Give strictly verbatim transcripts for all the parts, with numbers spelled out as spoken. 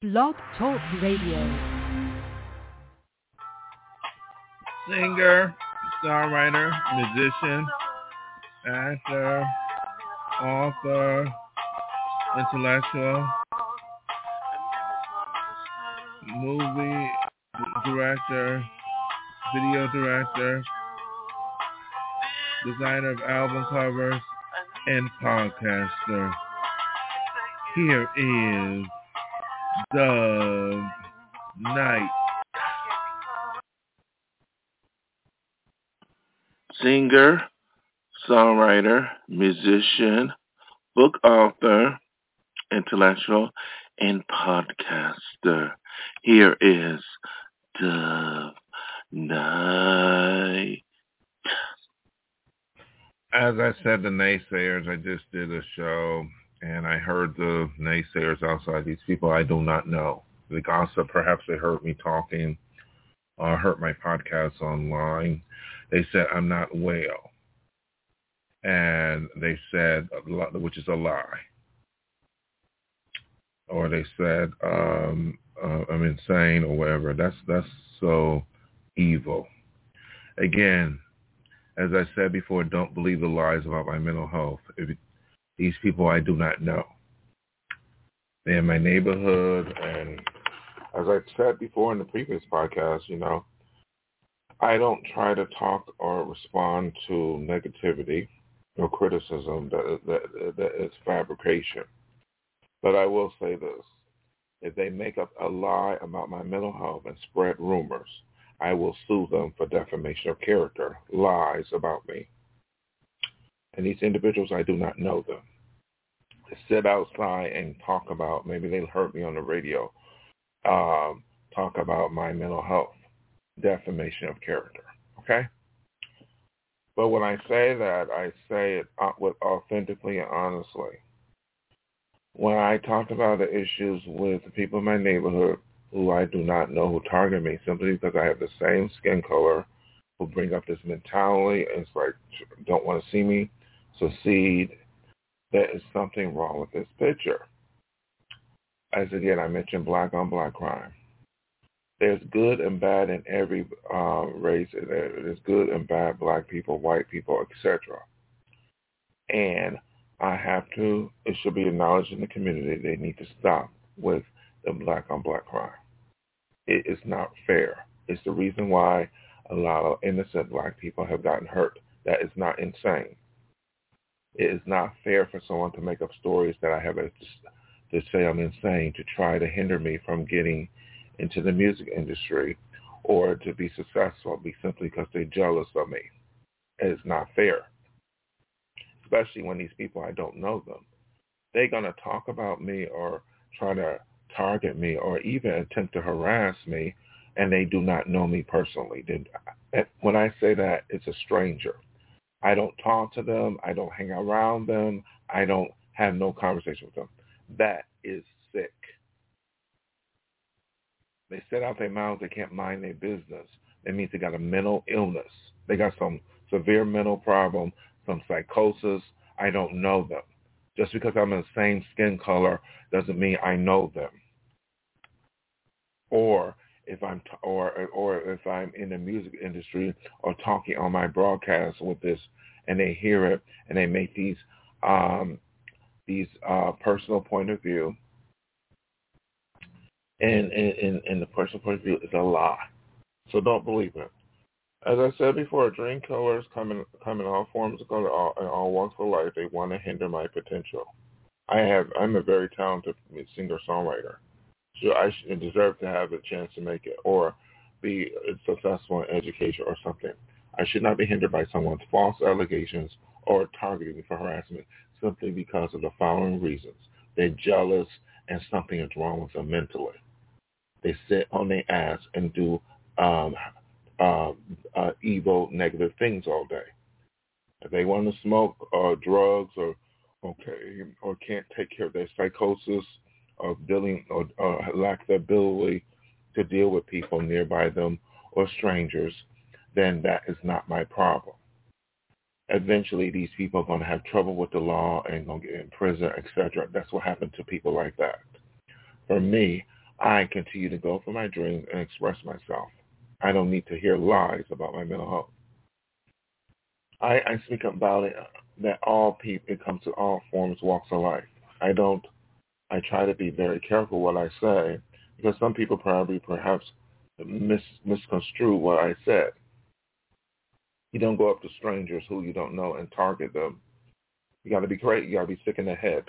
Blog Talk Radio. Singer, songwriter, musician, actor, author, intellectual, movie director, video director, designer of album covers, and podcaster. Here is Dove Knight. Singer, songwriter, musician, book author, intellectual, and podcaster. Here is Dove Knight. As I said, the naysayers, I just did a show, and I heard the naysayers outside. These people I do not know. The gossip, perhaps they heard me talking, or heard my podcast online. They said I'm not well, and they said, which is a lie. Or they said um, uh, I'm insane or whatever. That's that's so evil. Again, as I said before, don't believe the lies about my mental health. If, these people I do not know. They're in my neighborhood, and as I said before in the previous podcast, you know, I don't try to talk or respond to negativity or criticism that, that, that is fabrication. But I will say this. If they make up a lie about my mental health and spread rumors, I will sue them for defamation of character, lies about me. And these individuals, I do not know them. They sit outside and talk about, maybe they heard me on the radio, um, talk about my mental health, defamation of character, okay? But when I say that, I say it with authentically and honestly. When I talked about the issues with the people in my neighborhood who I do not know who target me simply because I have the same skin color, who bring up this mentality, and it's like, don't want to see me succeed, there is something wrong with this picture. As again, I mentioned black on black crime. There's good and bad in every uh, race. There's good and bad black people, white people, et cetera. And I have to, it should be acknowledged in the community, they need to stop with the black on black crime. It is not fair. It's the reason why a lot of innocent black people have gotten hurt. That is not insane. It is not fair for someone to make up stories that I have a, to say I'm insane to try to hinder me from getting into the music industry or to be successful be simply because they're jealous of me. It is not fair. Especially when these people, I don't know them. They're going to talk about me or try to target me or even attempt to harass me, and they do not know me personally. When I say that, it's a stranger. I don't talk to them. I don't hang around them. I don't have no conversation with them. That is sick. They set out their mouths. They can't mind their business. That means they got a mental illness. They got some severe mental problem, some psychosis. I don't know them. Just because I'm in the same skin color doesn't mean I know them. Or if I'm t- or or if I'm in the music industry or talking on my broadcast with this, and they hear it and they make these um, these uh, personal point of view, and and and the personal point of view is a lie. So don't believe it. As I said before, dream killers come in, come in all forms of color, all, in all walks of life. They want to hinder my potential. I have, I'm a very talented singer-songwriter. So I should deserve to have a chance to make it or be successful in education or something. I should not be hindered by someone's false allegations or targeting me for harassment simply because of the following reasons. They're jealous and something is wrong with them mentally. They sit on their ass and do um, Uh, uh, evil, negative things all day. If they want to smoke uh, drugs or okay, or can't take care of their psychosis or dealing or uh, lack the ability to deal with people nearby them or strangers, then that is not my problem. Eventually, these people are going to have trouble with the law and going to get in prison, et cetera. That's what happened to people like that. For me, I continue to go for my dreams and express myself. I don't need to hear lies about my mental health. I, I speak about it that all people, it comes to all forms, walks of life. I don't, I try to be very careful what I say because some people probably perhaps mis, misconstrue what I said. You don't go up to strangers who you don't know and target them. You got to be great. You got to be sick in the head.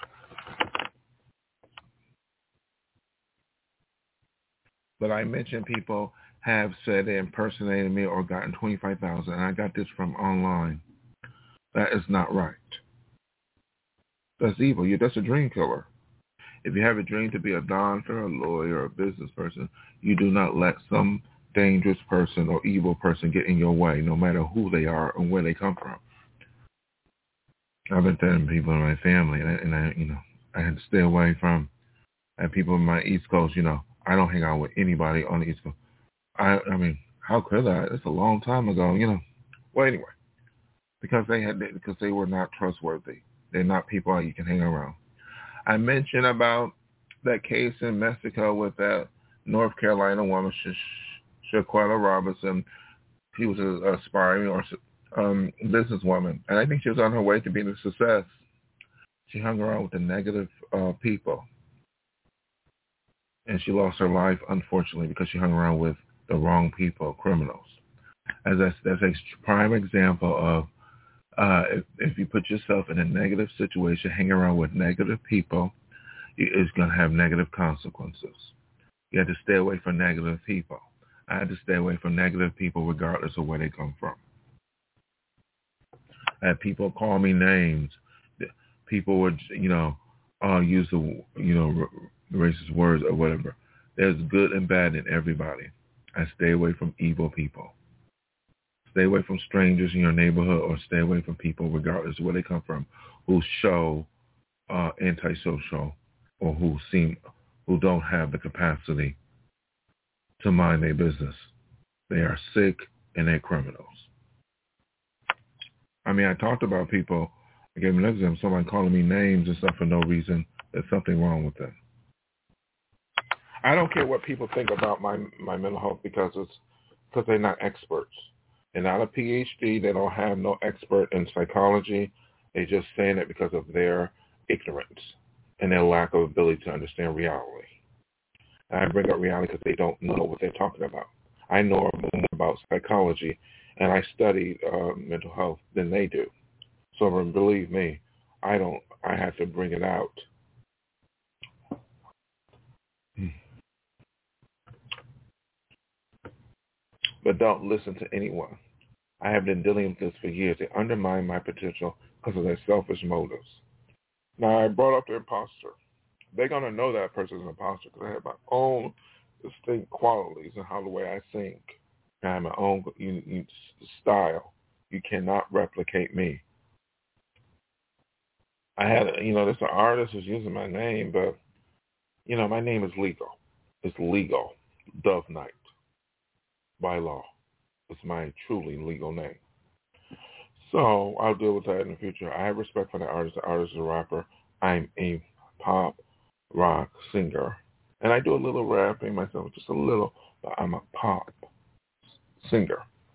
But I mentioned people have said they impersonated me or gotten twenty-five thousand, and I got this from online. That is not right. That's evil. You, that's a dream killer. If you have a dream to be a doctor, a lawyer, or a business person, you do not let some dangerous person or evil person get in your way, no matter who they are and where they come from. I've been telling people in my family, and I, and I, you know, I had to stay away from, and people in my East Coast, you know, I don't hang out with anybody on the East Coast. I, I mean, how could I? It's a long time ago, you know. Well, anyway, because they had, because they were not trustworthy. They're not people you can hang around. I mentioned about that case in Mexico with that North Carolina woman, Sh- Shaquella Robinson. She was an aspiring or um, businesswoman, and I think she was on her way to being a success. She hung around with the negative uh, people, and she lost her life, unfortunately, because she hung around with the wrong people, criminals. As that's, that's a prime example of uh, if, if you put yourself in a negative situation, hang around with negative people, it's going to have negative consequences. You have to stay away from negative people. I had to stay away from negative people regardless of where they come from. I had people call me names. People would, you know, uh, use the, you know, racist words or whatever. There's good and bad in everybody. I stay away from evil people. Stay away from strangers in your neighborhood, or stay away from people, regardless of where they come from, who show uh, antisocial or who seem, who don't have the capacity to mind their business. They are sick and they're criminals. I mean, I talked about people. I gave an example. Somebody calling me names and stuff for no reason. There's something wrong with them. I don't care what people think about my my mental health because it's because they're not experts. They're not a P H D. They don't have no expert in psychology. They're just saying it because of their ignorance and their lack of ability to understand reality. And I bring up reality because they don't know what they're talking about. I know more about psychology, and I study uh, mental health than they do. So believe me, I don't. I have to bring it out. But don't listen to anyone. I have been dealing with this for years. They undermine my potential because of their selfish motives. Now, I brought up the imposter. They're going to know that person's an imposter because I have my own distinct qualities and how the way I think. I have my own you, you, style. You cannot replicate me. I had, you know, there's an artist who's using my name, but, you know, my name is legal. It's legal. Dove Knight. By law. It's my truly legal name. So I'll deal with that in the future. I have respect for the artist. The artist is a rapper. I'm a pop rock singer. And I do a little rapping myself, just a little, but I'm a pop singer.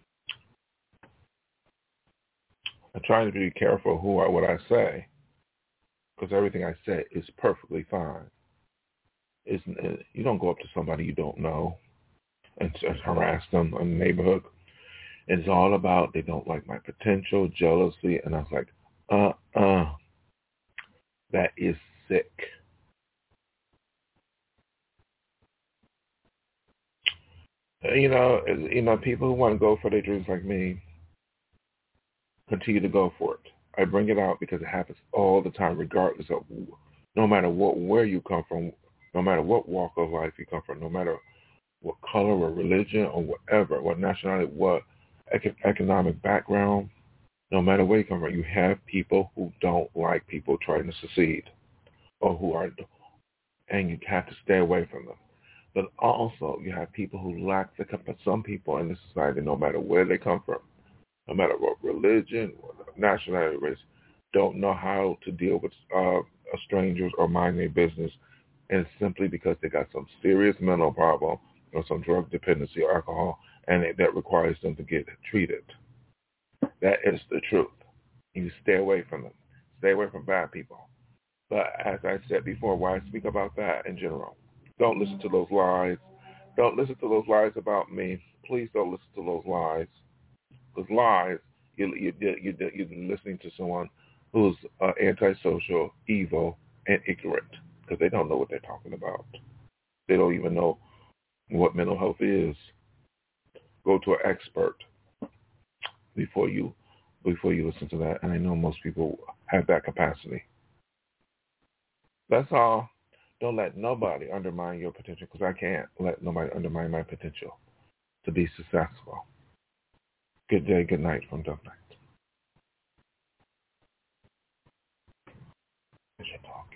I try to be careful who I, what I say, because everything I say is perfectly fine. It's, you don't go up to somebody you don't know and, and harass them in the neighborhood. It's all about they don't like my potential, jealousy, and I was like, uh-uh, that is sick. You know, you know, people who want to go for their dreams like me, continue to go for it. I bring it out because it happens all the time, regardless of, no matter what, where you come from, no matter what walk of life you come from, no matter what color or religion or whatever, what nationality, what economic background, no matter where you come from, you have people who don't like people trying to succeed, or who are, and you have to stay away from them. But also, you have people who lack the, some people in the society, no matter where they come from, no matter what religion, what nationality, race, don't know how to deal with uh, strangers or mind their business, And it's simply because they got some serious mental problem or some drug dependency or alcohol, and it, that requires them to get treated. That is the truth. You stay away from them. Stay away from bad people. But as I said before, why I speak about that in general, don't listen to those lies. Don't listen to those lies about me. Please don't listen to those lies. Those lies, you, you, you, you're listening to someone who's uh, antisocial, evil, and ignorant because they don't know what they're talking about. They don't even know what mental health is. Go to an expert before you before you listen to that. And I know most people have that capacity. That's all. Don't let nobody undermine your potential, because I can't let nobody undermine my potential to be successful. Good day, good night from Doug Knight.